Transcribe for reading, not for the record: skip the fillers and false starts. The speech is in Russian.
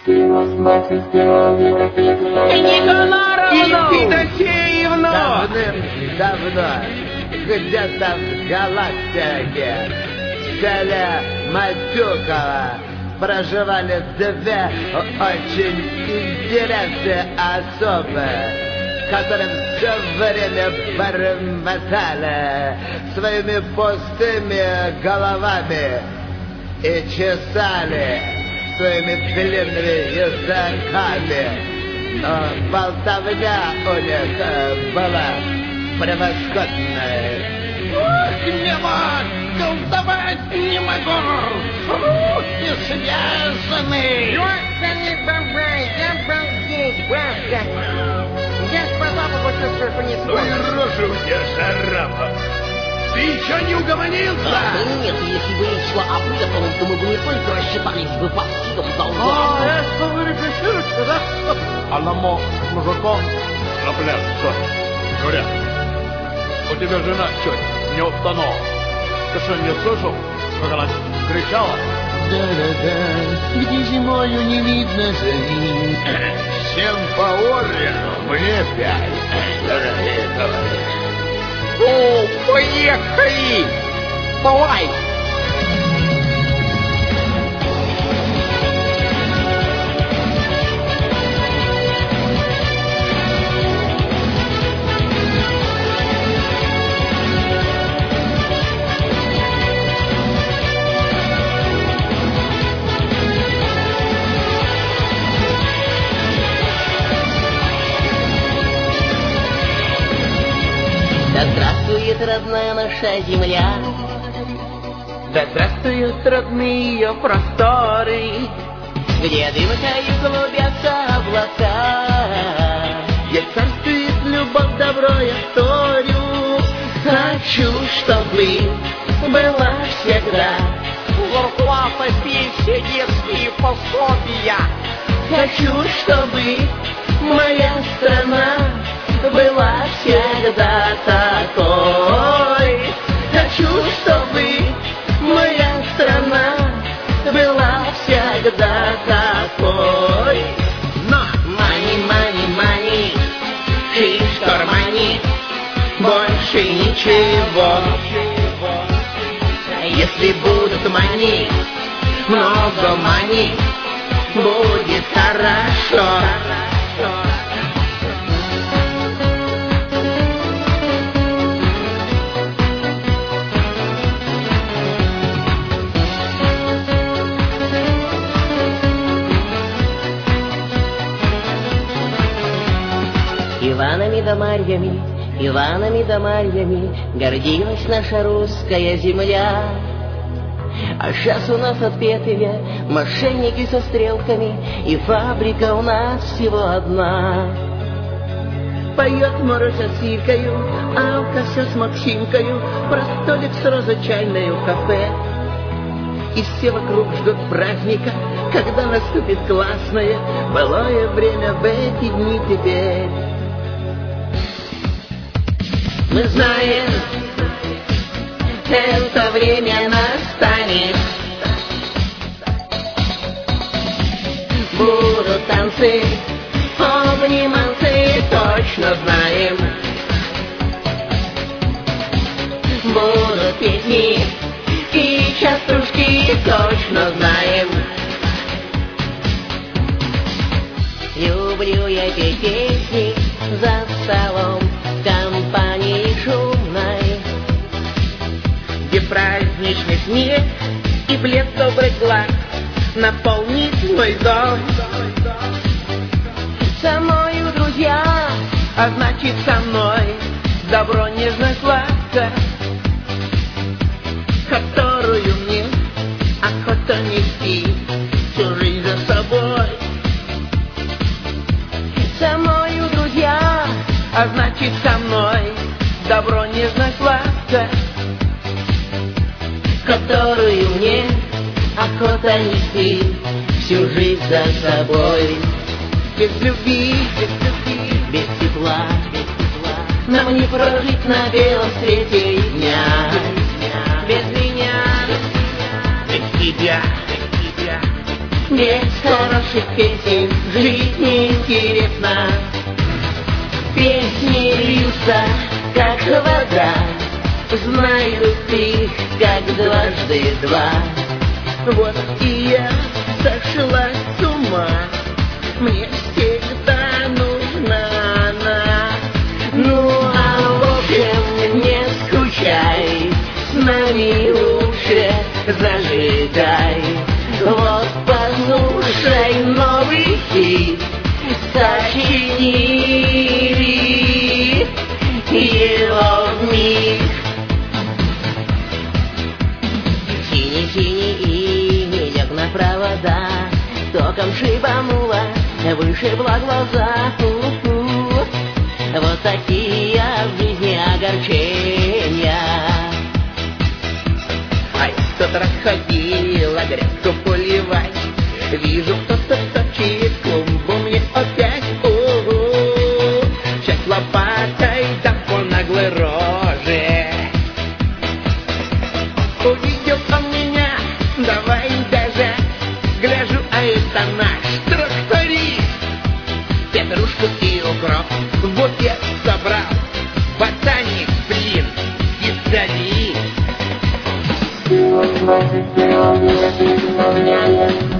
Федосеевна! Давным-давно где-то в галактике в селе Матюково проживали две очень интересные особы, которые все время бормотали своими пустыми головами и чесали своими длинными языками. Но болтовня у них была превосходная. Ох, Милан, колдовать не могу! Руки связаны! Просто не бывай, обалдеть, бабка! Я ж по запаху чувствую, что не Ну скоро. и рожа у тебя, шарапа! Ты еще не угомонился? Да нет, если бы речь шла о приятном, то мы бы не только рассчитались бы по всем долгам. это вы репетируете, да? Одному с мужиком на пляж, что? Говорят, у тебя жена что, не установила? Ты что, не слышал, как она кричала? Да-да-да, где зимою не видно зари. Всем по ордену, мне 5, дорогие товарищи. О, поехали! Давай! Да здравствует родная наша земля, Да здравствуют родные ее просторы, где дымкою клубятся облака. где царствует любовь, добро я сторю. Хочу, чтобы была всегда. Зарплата, пенсия, детские пособия. Хочу, чтобы моя страна была всегда такой. Хочу, чтобы моя страна была всегда такой. На! Мани, мани, мани, и в кармане больше ничего. Если будут мани, много мани, будет хорошо. Иванами да Марьями, Иванами да Марьями гордилась наша русская земля. А сейчас у нас отпетые мошенники со стрелками, и фабрика у нас всего одна. Поет Маруся с Иркою, Алка все с Максимкою про столик с розочайною в кафе. И все вокруг ждут праздника, когда наступит классное былое время в эти дни теперь. Мы знаем, это время настанет. Будут танцы, обниманцы, точно знаем. Будут песни и частушки, точно знаем. Люблю я петь песни за столом компании шумной, Где праздничный смех и блеск добрых глаз наполнит мой дом. со мною друзья, А значит со мной добро нежно сладко, которую мне охота нести всю жизнь за собой. со мною друзья, А значит со мной добро нежно сладко, которую мне охота нести всю жизнь за собой. без любви, Без тепла, нам не прожить на белом свете и дня. без меня, Без тебя, Без хороших песен жить неинтересно. Песни льются, как вода, знают их, как дважды два. Вот и я сошла с ума, мне всегда нужна она. Ну а в общем не скучай, с нами лучше зажигай. Вот послушай новый хит, сочинили его вмиг. Синий-синий и мелек на провода, током шибануло, вышибла глаза. Вот такие в жизни огорчения. А я в тот раз ходила грядку поливать, вижу, кто-то точит клумбу мне опять. Сейчас лопатой дам по наглой роже. Увидел он меня, давай даже, гляжу, а это наш тракторист. Петрушку и укроп вот я собрал, ботаник, блин, специалист.